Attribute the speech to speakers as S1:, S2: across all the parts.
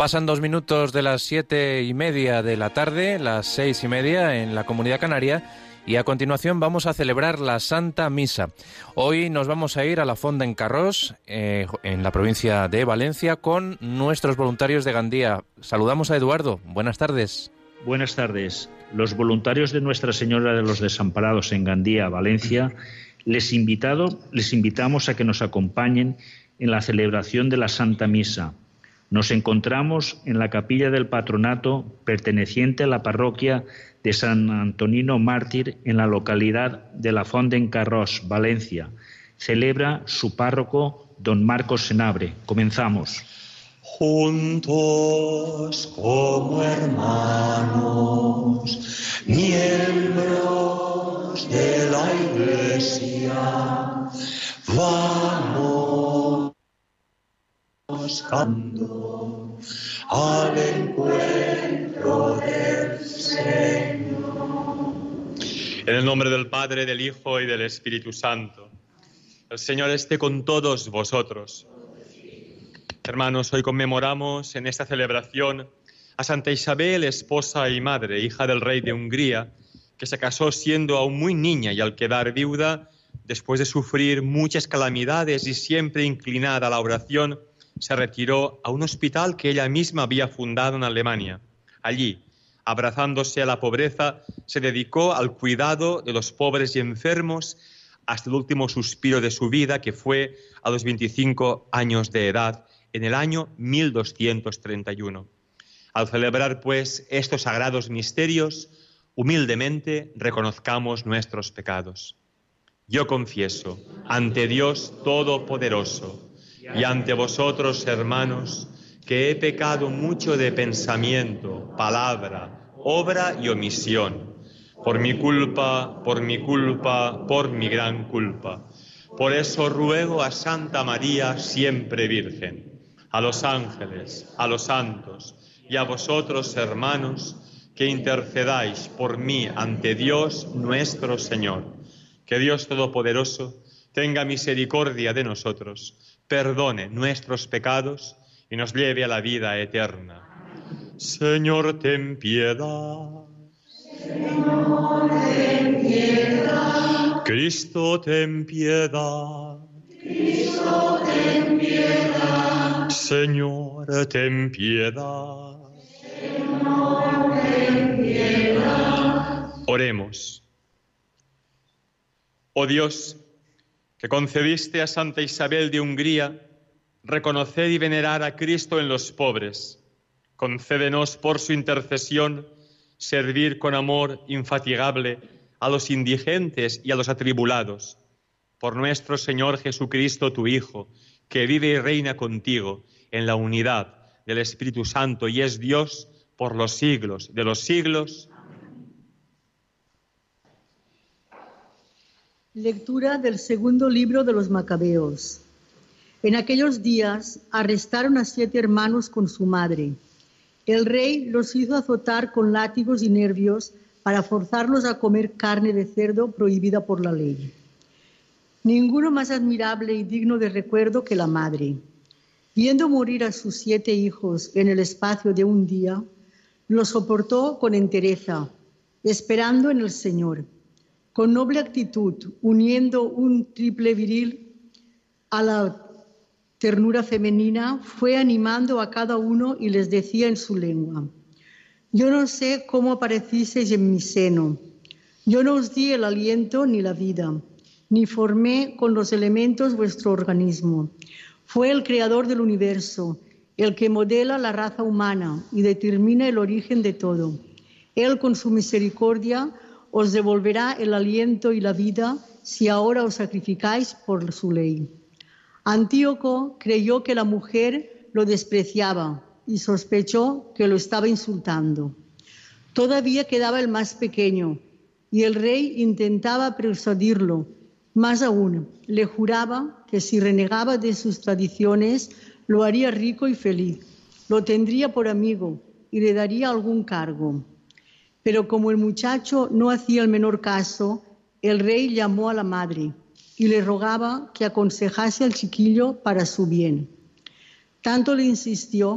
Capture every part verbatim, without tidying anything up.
S1: Pasan dos minutos de las siete y media de la tarde, las seis y media en la Comunidad Canaria, y a continuación vamos a celebrar la Santa Misa. Hoy nos vamos a ir a la Fonda en Carrós, eh, en la provincia de Valencia, con nuestros voluntarios de Gandía. Saludamos a Eduardo. Buenas tardes.
S2: Buenas tardes. Los voluntarios de Nuestra Señora de los Desamparados en Gandía, Valencia, les, invitado, les invitamos a que nos acompañen en la celebración de la Santa Misa. Nos encontramos en la capilla del patronato perteneciente a la parroquia de San Antonino Mártir en la localidad de la Fonda en Carrós, Valencia. Celebra su párroco, don Marcos Senabre. Comenzamos.
S3: Juntos como hermanos, miembros de la Iglesia, vamos buscando al encuentro del Señor.
S4: En el nombre del Padre, del Hijo y del Espíritu Santo. El Señor esté con todos vosotros. Hermanos, hoy conmemoramos en esta celebración a Santa Isabel, esposa y madre, hija del rey de Hungría, que se casó siendo aún muy niña y al quedar viuda, después de sufrir muchas calamidades y siempre inclinada a la oración, se retiró a un hospital que ella misma había fundado en Alemania. Allí, abrazándose a la pobreza, se dedicó al cuidado de los pobres y enfermos hasta el último suspiro de su vida, que fue a los veinticinco años de edad, en el año mil doscientos treinta y uno. Al celebrar, pues, estos sagrados misterios, humildemente reconozcamos nuestros pecados. Yo confieso ante Dios Todopoderoso y ante vosotros, hermanos, que he pecado mucho de pensamiento, palabra, obra y omisión, por mi culpa, por mi culpa, por mi gran culpa. Por eso ruego a Santa María, siempre Virgen, a los ángeles, a los santos y a vosotros, hermanos, que intercedáis por mí ante Dios nuestro Señor. Que Dios Todopoderoso tenga misericordia de nosotros, perdone nuestros pecados y nos lleve a la vida eterna. Señor, ten piedad.
S3: Señor, ten piedad.
S4: Cristo, ten piedad.
S3: Cristo, ten piedad.
S4: Señor, ten piedad.
S3: Señor, ten piedad.
S4: Oremos. Oh Dios, que concediste a Santa Isabel de Hungría reconocer y venerar a Cristo en los pobres, concédenos por su intercesión servir con amor infatigable a los indigentes y a los atribulados. Por nuestro Señor Jesucristo, tu Hijo, que vive y reina contigo en la unidad del Espíritu Santo y es Dios por los siglos de los siglos.
S5: Lectura del segundo libro de los Macabeos. En aquellos días arrestaron a siete hermanos con su madre. El rey los hizo azotar con látigos y nervios para forzarlos a comer carne de cerdo prohibida por la ley. Ninguno más admirable y digno de recuerdo que la madre. Viendo morir a sus siete hijos en el espacio de un día, los soportó con entereza, esperando en el Señor. Con noble actitud, uniendo un triple viril a la ternura femenina, fue animando a cada uno y les decía en su lengua: yo no sé cómo aparecisteis en mi seno, yo no os di el aliento ni la vida, ni formé con los elementos vuestro organismo. Fue el creador del universo, el que modela la raza humana y determina el origen de todo. Él, con su misericordia, os devolverá el aliento y la vida si ahora os sacrificáis por su ley. Antíoco creyó que la mujer lo despreciaba y sospechó que lo estaba insultando. Todavía quedaba el más pequeño y el rey intentaba persuadirlo. Más aún, le juraba que si renegaba de sus tradiciones lo haría rico y feliz, lo tendría por amigo y le daría algún cargo. Pero como el muchacho no hacía el menor caso, el rey llamó a la madre y le rogaba que aconsejase al chiquillo para su bien. Tanto le insistió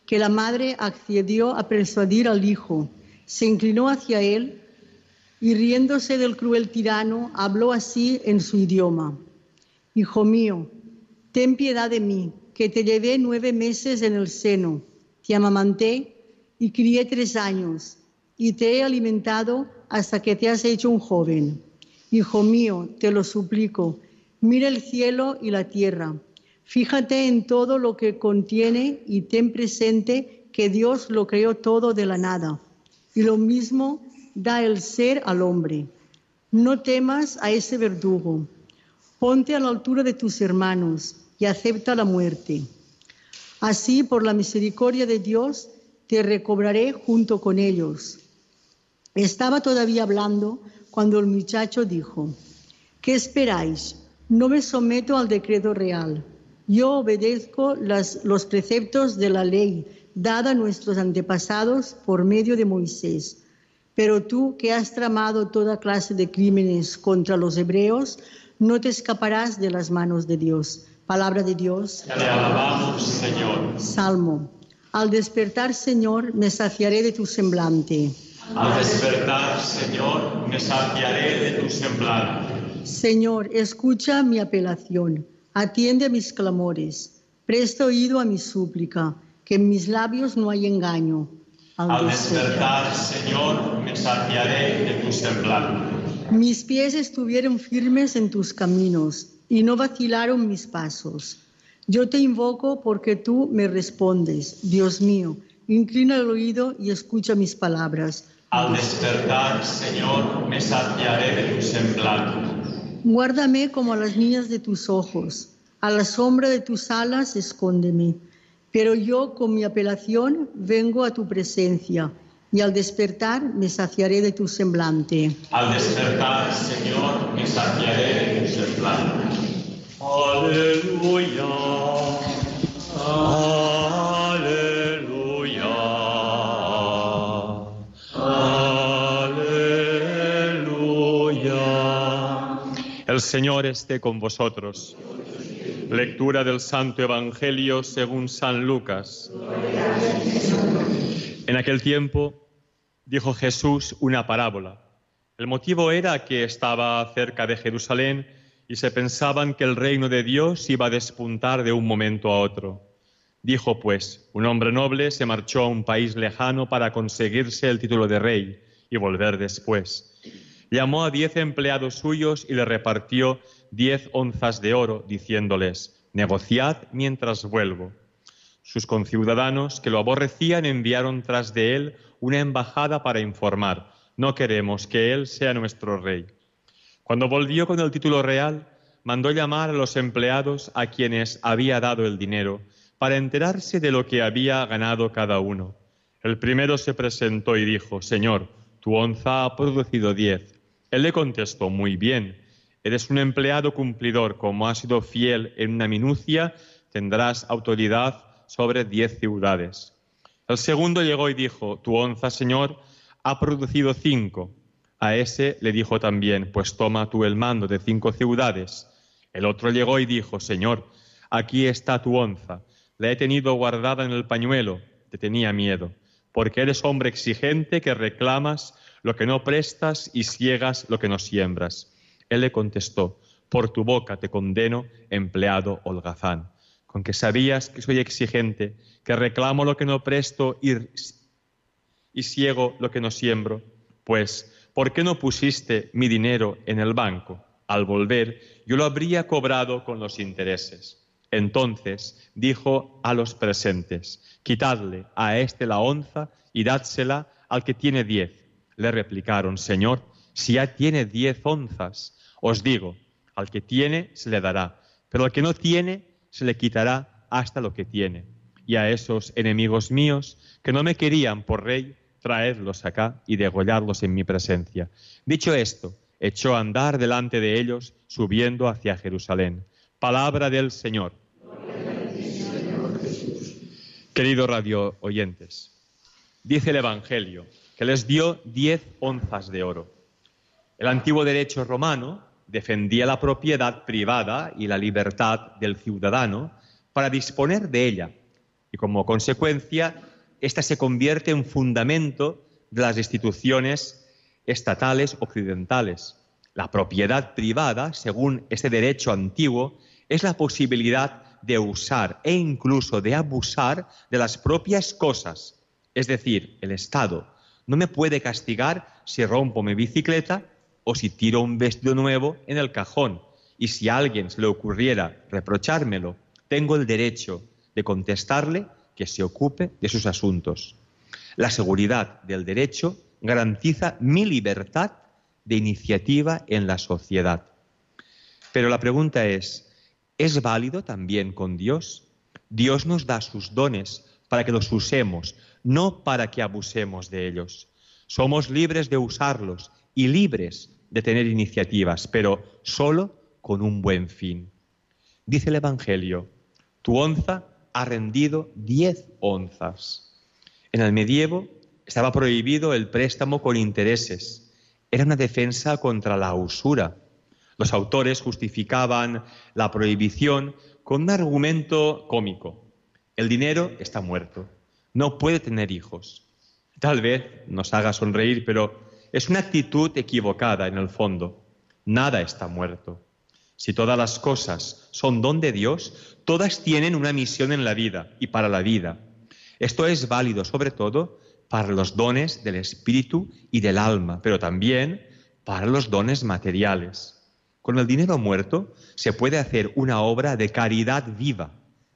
S5: que la madre accedió a persuadir al hijo, se inclinó hacia él y riéndose del cruel tirano, habló así en su idioma: Hijo mío, ten piedad de mí, que te llevé nueve meses en el seno, te amamanté y crié tres años, y te he alimentado hasta que te has hecho un joven. Hijo mío, te lo suplico, mira el cielo y la tierra, fíjate en todo lo que contiene y ten presente que Dios lo creó todo de la nada, y lo mismo da el ser al hombre. No temas a ese verdugo, ponte a la altura de tus hermanos y acepta la muerte. Así, por la misericordia de Dios, te recobraré junto con ellos. Estaba todavía hablando cuando el muchacho dijo: ¿Qué esperáis? No me someto al decreto real. Yo obedezco las, los preceptos de la ley dada a nuestros antepasados por medio de Moisés. Pero tú, que has tramado toda clase de crímenes contra los hebreos, no te escaparás de las manos de Dios. Palabra de Dios.
S4: Te alabamos, Señor.
S5: Salmo. Al despertar, Señor, me saciaré de tu semblante.
S4: Al despertar, Señor, me saciaré de tu semblante.
S5: Señor, escucha mi apelación, atiende a mis clamores, presta oído a mi súplica, que en mis labios no hay engaño. Al,
S4: Al despertar, Señor, me saciaré de tu semblante.
S5: Mis pies estuvieron firmes en tus caminos y no vacilaron mis pasos. Yo te invoco porque tú me respondes, Dios mío, inclina el oído y escucha mis palabras.
S4: Al despertar, Señor, me saciaré de tu semblante.
S5: Guárdame como a las niñas de tus ojos, a la sombra de tus alas escóndeme. Pero yo con mi apelación vengo a tu presencia y al despertar me saciaré de tu semblante.
S4: Al despertar, Señor, me saciaré de tu semblante. Aleluya, aleluya, aleluya. El Señor esté con vosotros. Lectura del Santo Evangelio según San Lucas. En aquel tiempo dijo Jesús una parábola. El motivo era que estaba cerca de Jerusalén y se pensaban que el reino de Dios iba a despuntar de un momento a otro. Dijo pues: un hombre noble se marchó a un país lejano para conseguirse el título de rey y volver después. Llamó a diez empleados suyos y le repartió diez onzas de oro, diciéndoles: negociad mientras vuelvo. Sus conciudadanos, que lo aborrecían, enviaron tras de él una embajada para informar: no queremos que él sea nuestro rey. Cuando volvió con el título real, mandó llamar a los empleados a quienes había dado el dinero, para enterarse de lo que había ganado cada uno. El primero se presentó y dijo: Señor, tu onza ha producido diez. Él le contestó: muy bien, eres un empleado cumplidor, como has sido fiel en una minucia, tendrás autoridad sobre diez ciudades. El segundo llegó y dijo: tu onza, Señor, ha producido cinco. A ese le dijo también: pues toma tú el mando de cinco ciudades. El otro llegó y dijo: Señor, aquí está tu onza. La he tenido guardada en el pañuelo, te tenía miedo, porque eres hombre exigente que reclamas lo que no prestas y siegas lo que no siembras. Él le contestó: por tu boca te condeno, empleado holgazán. Con que sabías que soy exigente, que reclamo lo que no presto y, y siego lo que no siembro, pues, ¿por qué no pusiste mi dinero en el banco? Al volver, yo lo habría cobrado con los intereses. Entonces dijo a los presentes: quitadle a este la onza y dádsela al que tiene diez. Le replicaron: Señor, si ya tiene diez onzas, os digo, al que tiene se le dará, pero al que no tiene se le quitará hasta lo que tiene. Y a esos enemigos míos que no me querían por rey, traedlos acá y degollarlos en mi presencia. Dicho esto, echó a andar delante de ellos, subiendo hacia Jerusalén. Palabra del Señor. Queridos radio oyentes, dice el Evangelio que les dio diez onzas de oro. El antiguo derecho romano defendía la propiedad privada y la libertad del ciudadano para disponer de ella, y como consecuencia, ésta se convierte en fundamento de las instituciones estatales occidentales. La propiedad privada, según este derecho antiguo, es la posibilidad de usar e incluso de abusar de las propias cosas. Es decir, el Estado no me puede castigar si rompo mi bicicleta o si tiro un vestido nuevo en el cajón. Y si a alguien se le ocurriera reprochármelo, tengo el derecho de contestarle que se ocupe de sus asuntos. La seguridad del derecho garantiza mi libertad de iniciativa en la sociedad. Pero la pregunta es, ¿es válido también con Dios? Dios nos da sus dones para que los usemos, no para que abusemos de ellos. Somos libres de usarlos y libres de tener iniciativas, pero solo con un buen fin. Dice el Evangelio, tu onza ha rendido diez onzas. En el medievo estaba prohibido el préstamo con intereses. Era una defensa contra la usura. Los autores justificaban la prohibición con un argumento cómico. El dinero está muerto, no puede tener hijos. Tal vez nos haga sonreír, pero es una actitud equivocada en el fondo. Nada está muerto. Si todas las cosas son don de Dios, todas tienen una misión en la vida y para la vida. Esto es válido sobre todo para los dones del espíritu y del alma, pero también para los dones materiales. Con el dinero muerto se puede hacer una obra de caridad viva.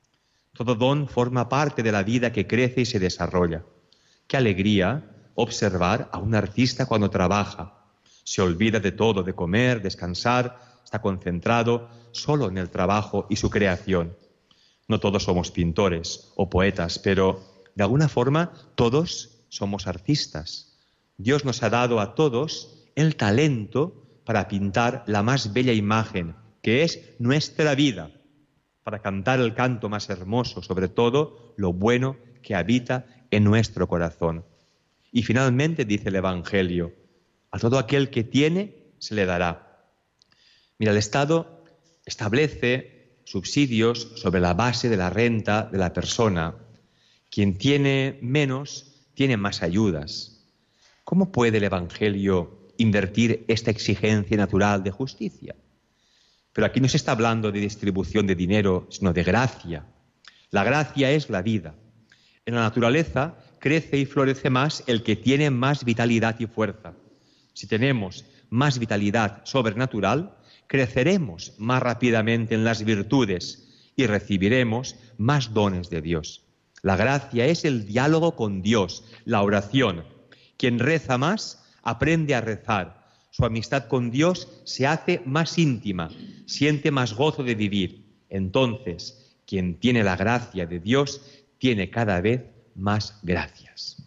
S4: Todo don forma parte de la vida que crece y se desarrolla. Qué alegría observar a un artista cuando trabaja. Se olvida de todo, de comer, descansar, está concentrado solo en el trabajo y su creación. No todos somos pintores o poetas, pero de alguna forma todos somos artistas. Dios nos ha dado a todos el talento para pintar la más bella imagen, que es nuestra vida, para cantar el canto más hermoso, sobre todo lo bueno que habita en nuestro corazón. Y finalmente dice el Evangelio, a todo aquel que tiene se le dará. Mira, el Estado establece subsidios sobre la base de la renta de la persona. Quien tiene menos, tiene más ayudas. ¿Cómo puede el Evangelio invertir esta exigencia natural de justicia? Pero aquí no se está hablando de distribución de dinero, sino de gracia. La gracia es la vida. En la naturaleza crece y florece más el que tiene más vitalidad y fuerza. Si tenemos más vitalidad sobrenatural, creceremos más rápidamente en las virtudes y recibiremos más dones de Dios. La gracia es el diálogo con Dios, la oración. Quien reza más, aprende a rezar. Su amistad con Dios se hace más íntima, siente más gozo de vivir. Entonces, quien tiene la gracia de Dios, tiene cada vez más gracias.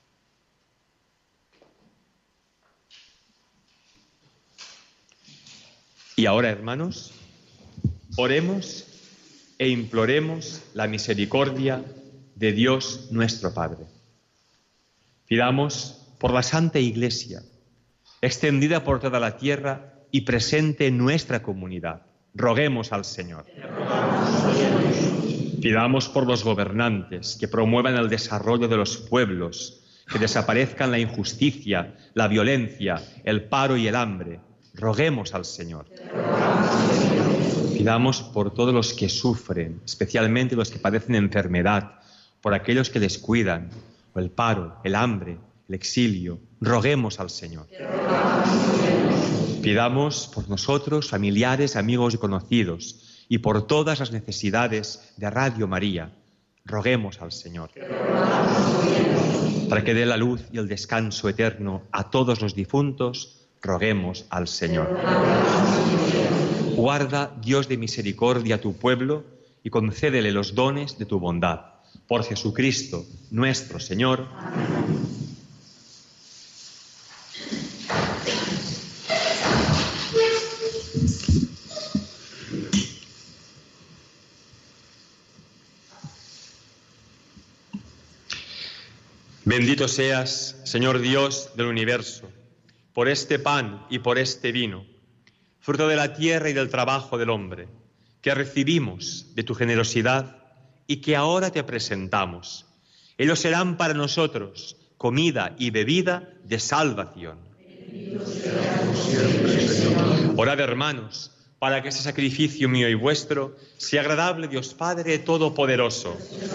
S4: Y ahora, hermanos, oremos e imploremos la misericordia de Dios nuestro Padre. Pidamos por la Santa Iglesia, extendida por toda la tierra y presente en nuestra comunidad. Roguemos al Señor. Pidamos por los gobernantes que promuevan el desarrollo de los pueblos, que desaparezcan la injusticia, la violencia, el paro y el hambre. Roguemos al Señor. Pidamos por todos los que sufren, especialmente los que padecen enfermedad, por aquellos que les cuidan, o el paro, el hambre, el exilio. Roguemos al Señor. Pidamos por nosotros, familiares, amigos y conocidos, y por todas las necesidades de Radio María. Roguemos al Señor. Para que dé la luz y el descanso eterno a todos los difuntos, roguemos al Señor. Guarda, Dios de misericordia, a tu pueblo y concédele los dones de tu bondad. Por Jesucristo, nuestro Señor. Amén. Bendito seas, Señor Dios del universo, por este pan y por este vino, fruto de la tierra y del trabajo del hombre, que recibimos de tu generosidad y que ahora te presentamos. Ellos serán para nosotros comida y bebida de salvación. Orad, hermanos, para que ese sacrificio mío y vuestro sea agradable a Dios Padre Todopoderoso.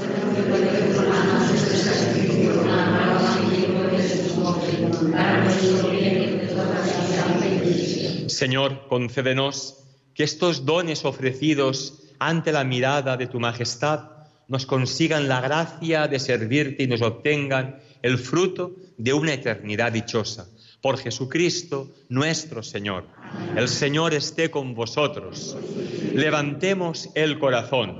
S4: Señor, concédenos que estos dones ofrecidos ante la mirada de tu majestad nos consigan la gracia de servirte y nos obtengan el fruto de una eternidad dichosa. Por Jesucristo nuestro Señor. El Señor esté con vosotros. Levantemos el corazón.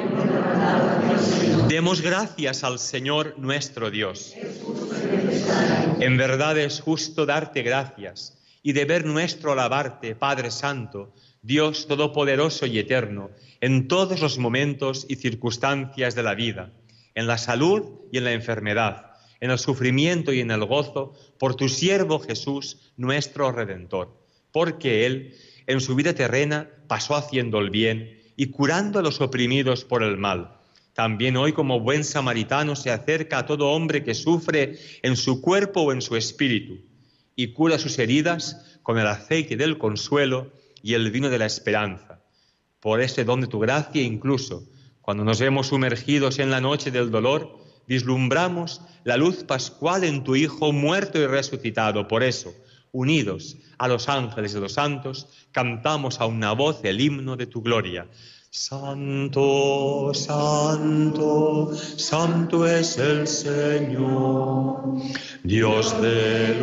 S4: Demos gracias al Señor nuestro Dios. En verdad es justo darte gracias y deber nuestro alabarte, Padre Santo, Dios Todopoderoso y Eterno, en todos los momentos y circunstancias de la vida, en la salud y en la enfermedad, en el sufrimiento y en el gozo, por tu siervo Jesús, nuestro Redentor, porque Él, en su vida terrena, pasó haciendo el bien y curando a los oprimidos por el mal. También hoy, como buen samaritano, se acerca a todo hombre que sufre en su cuerpo o en su espíritu, y cura sus heridas con el aceite del consuelo y el vino de la esperanza. Por ese don de tu gracia, incluso cuando nos vemos sumergidos en la noche del dolor, vislumbramos la luz pascual en tu Hijo muerto y resucitado. Por eso, unidos a los ángeles de los santos, cantamos a una voz el himno de tu gloria. Santo, santo, santo es el Señor, Dios del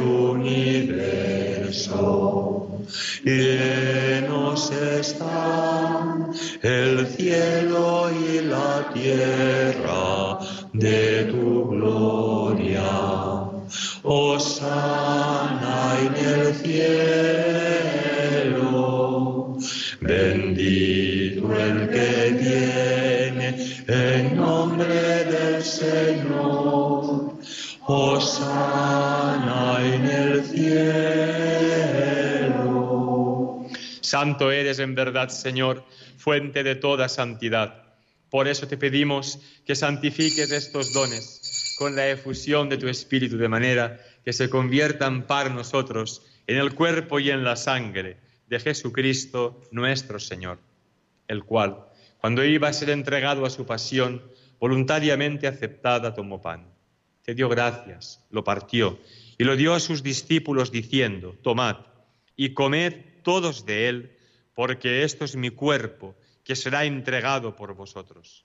S4: universo. Llenos están el cielo y la tierra de tu gloria. Hosana en el cielo, bendito el que viene en nombre del Señor. Hosana en el cielo. Santo eres en verdad, Señor, fuente de toda santidad. Por eso te pedimos que santifiques estos dones con la efusión de tu Espíritu, de manera que se conviertan para nosotros en el cuerpo y en la sangre de Jesucristo nuestro Señor, el cual, cuando iba a ser entregado a su pasión, voluntariamente aceptada, tomó pan. Te dio gracias, lo partió y lo dio a sus discípulos diciendo: tomad y comed todos de él, porque esto es mi cuerpo, que será entregado por vosotros.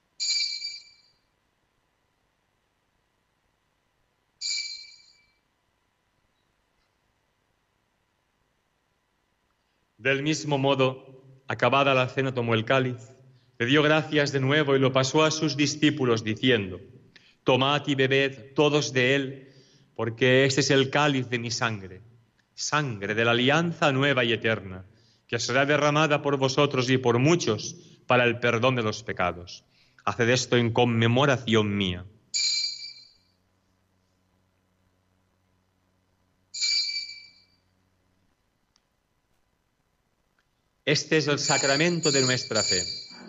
S4: Del mismo modo, acabada la cena, tomó el cáliz, le dio gracias de nuevo y lo pasó a sus discípulos diciendo: tomad y bebed todos de él, porque este es el cáliz de mi sangre, sangre de la alianza nueva y eterna, que será derramada por vosotros y por muchos para el perdón de los pecados. Haced esto en conmemoración mía. Este es el sacramento de nuestra fe.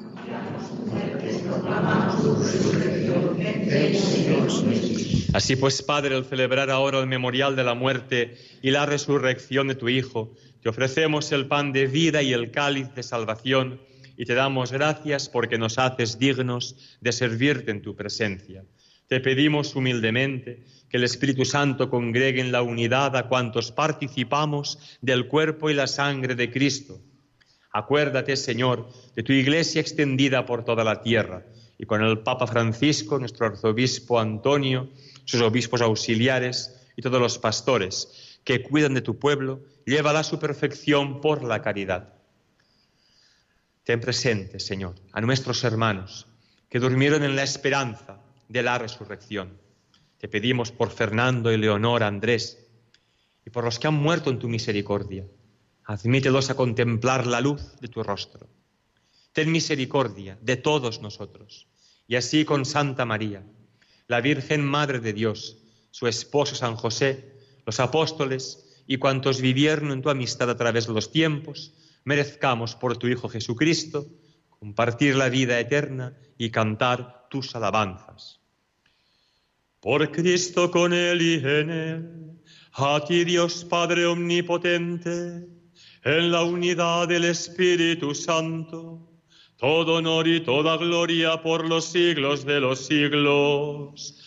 S4: Así pues, Padre, al celebrar ahora el memorial de la muerte y la resurrección de tu Hijo, te ofrecemos el pan de vida y el cáliz de salvación, y te damos gracias porque nos haces dignos de servirte en tu presencia. Te pedimos humildemente que el Espíritu Santo congregue en la unidad a cuantos participamos del cuerpo y la sangre de Cristo. Acuérdate, Señor, de tu Iglesia extendida por toda la tierra, y con el Papa Francisco, nuestro arzobispo Antonio, sus obispos auxiliares y todos los pastores que cuidan de tu pueblo, llévala a su perfección por la caridad. Ten presente, Señor, a nuestros hermanos que durmieron en la esperanza de la resurrección. Te pedimos por Fernando y Leonora, Andrés, y por los que han muerto en tu misericordia. Admítelos a contemplar la luz de tu rostro. Ten misericordia de todos nosotros, y así con Santa María, la Virgen Madre de Dios, su esposo San José, los apóstoles y cuantos vivieron en tu amistad a través de los tiempos, merezcamos por tu Hijo Jesucristo compartir la vida eterna y cantar tus alabanzas. Por Cristo, con Él y en Él, a ti Dios Padre omnipotente, en la unidad del Espíritu Santo, todo honor y toda gloria por los siglos de los siglos.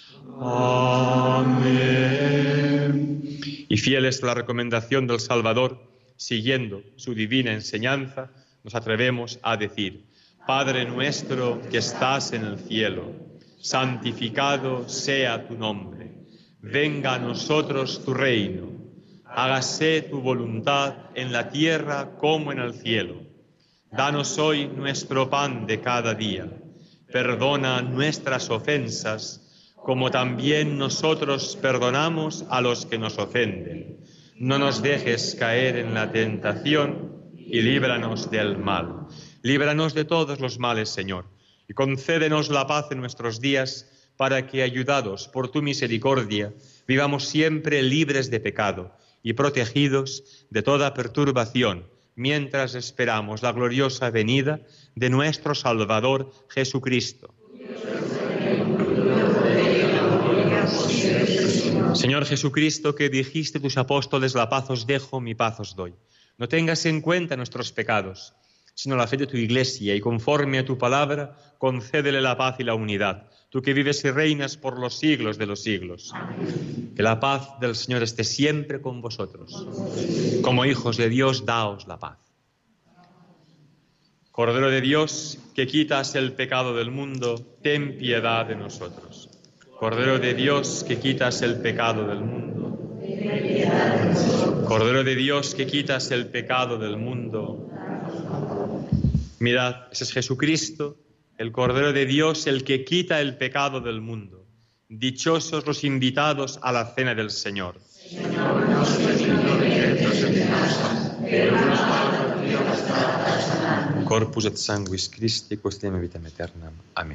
S4: Amén. Y fieles a la recomendación del Salvador, siguiendo su divina enseñanza, nos atrevemos a decir: Padre nuestro que estás en el cielo, santificado sea tu nombre. Venga a nosotros tu reino. Hágase tu voluntad en la tierra como en el cielo. Danos hoy nuestro pan de cada día. Perdona nuestras ofensas, como también nosotros perdonamos a los que nos ofenden. No nos dejes caer en la tentación y líbranos del mal. Líbranos de todos los males, Señor, y concédenos la paz en nuestros días, para que, ayudados por tu misericordia, vivamos siempre libres de pecado y protegidos de toda perturbación, mientras esperamos la gloriosa venida de nuestro Salvador Jesucristo. Señor Jesucristo, que dijiste a tus apóstoles: la paz os dejo, mi paz os doy. No tengas en cuenta nuestros pecados, sino la fe de tu Iglesia, y conforme a tu palabra, concédele la paz y la unidad, tú que vives y reinas por los siglos de los siglos. Amén. Que la paz del Señor esté siempre con vosotros. Como hijos de Dios, daos la paz. Cordero de Dios, que quitas el pecado del mundo, ten piedad de nosotros. Cordero de Dios, que quitas el pecado del mundo, ten piedad de nosotros. Cordero de Dios, que quitas el pecado del mundo. Mirad, ese es Jesucristo, el Cordero de Dios, el que quita el pecado del mundo. Dichosos los invitados a la cena del Señor. Señor, no soy digno de que entres en mi casa, pero una palabra tuya bastará para sanarme. Corpus et sanguis Christi, quaestiam vitam aeternam. Amén.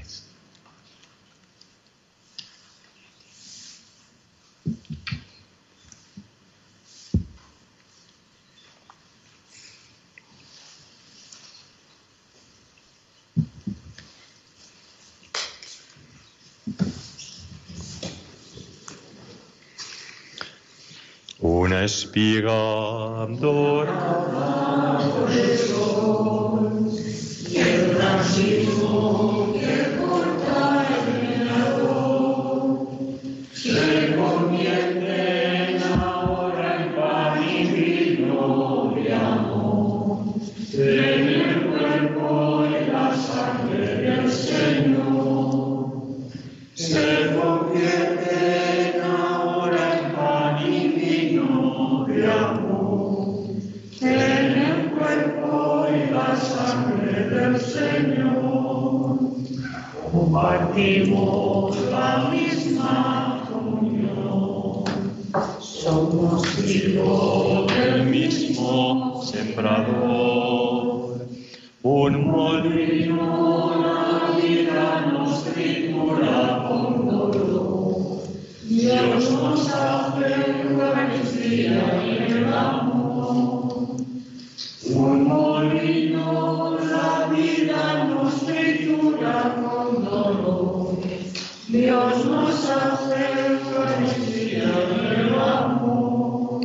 S4: Una espiga dorada por el sol y el racimo que corta el helado se convierten ahora en pan y vino de amor, en el cuerpo y la sangre del Señor. Se convierten ahora en pan y vino de amor, en el cuerpo y la sangre del Señor. Compartimos la misma comunión, somos hijos del mismo sembrador. Un molino la vida nos tritura con dolor, Dios nos hace Eucaristía y el amor. Un molino la vida nos tritura con dolor, Dios nos hace Eucaristía y el amor.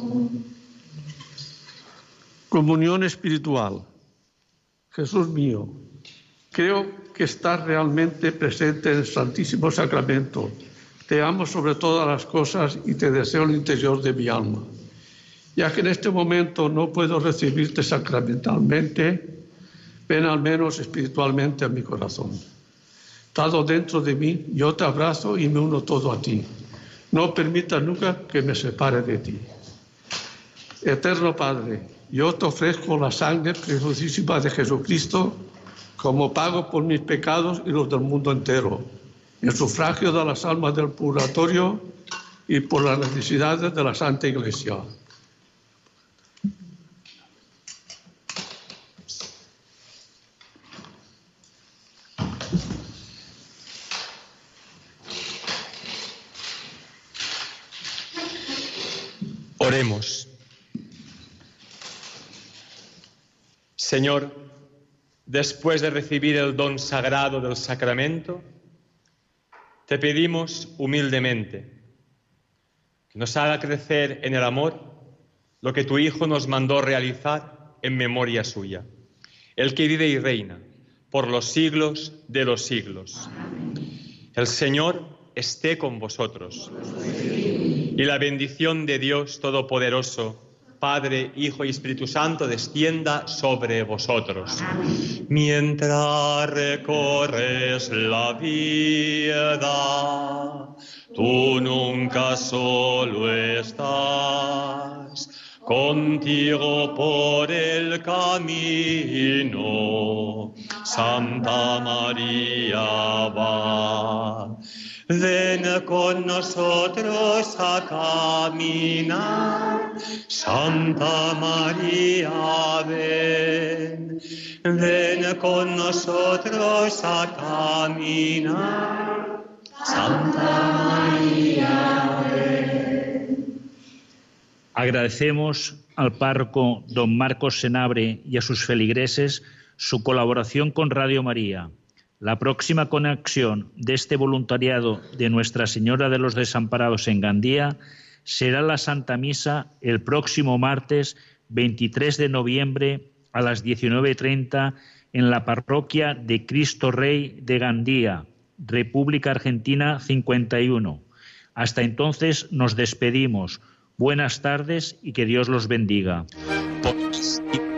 S6: Comunión espiritual. Jesús mío, creo que estás realmente presente en el Santísimo Sacramento. Te amo sobre todas las cosas y te deseo el interior de mi alma. Ya que en este momento no puedo recibirte sacramentalmente, ven al menos espiritualmente a mi corazón. Estado dentro de mí, yo te abrazo y me uno todo a ti. No permitas nunca que me separe de ti. Eterno Padre, yo te ofrezco la sangre preciosísima de Jesucristo como pago por mis pecados y los del mundo entero, en sufragio de las almas del purgatorio y por las necesidades de la Santa Iglesia.
S4: Oremos. Señor, después de recibir el don sagrado del sacramento, te pedimos humildemente que nos haga crecer en el amor lo que tu Hijo nos mandó realizar en memoria suya, el que vive y reina por los siglos de los siglos. El Señor esté con vosotros. Y la bendición de Dios Todopoderoso, Padre, Hijo y Espíritu Santo, descienda sobre vosotros. Amén. Mientras recorres la vida, tú nunca solo estás. Contigo por el camino, Santa María va. Ven con nosotros a caminar, Santa María, ven. Ven con nosotros a caminar, Santa María, ven.
S2: Agradecemos al párroco don Marcos Senabre y a sus feligreses su colaboración con Radio María. La próxima conexión de este voluntariado de Nuestra Señora de los Desamparados en Gandía será la Santa Misa el próximo martes veintitrés de noviembre a las diecinueve treinta en la parroquia de Cristo Rey de Gandía, República Argentina cincuenta y uno. Hasta entonces nos despedimos. Buenas tardes y que Dios los bendiga.